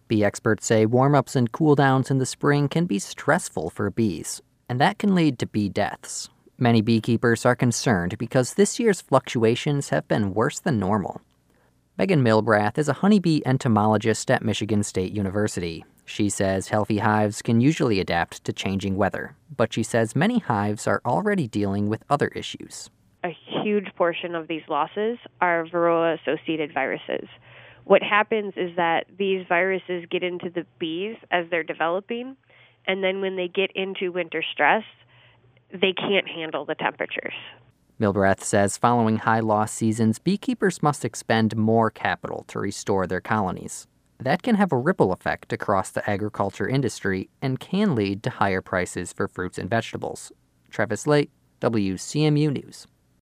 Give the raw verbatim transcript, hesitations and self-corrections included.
Bee experts say warm-ups and cool-downs in the spring can be stressful for bees, and that can lead to bee deaths. Many beekeepers are concerned because this year's fluctuations have been worse than normal. Megan Milbrath is a honeybee entomologist at Michigan State University. She says healthy hives can usually adapt to changing weather, but she says many hives are already dealing with other issues. A huge portion of these losses are Varroa-associated viruses. What happens is that these viruses get into the bees as they're developing, and then when they get into winter stress, they can't handle the temperatures. Milbrath says following high loss seasons, beekeepers must expend more capital to restore their colonies. That can have a ripple effect across the agriculture industry and can lead to higher prices for fruits and vegetables. Travis Late, W C M U News.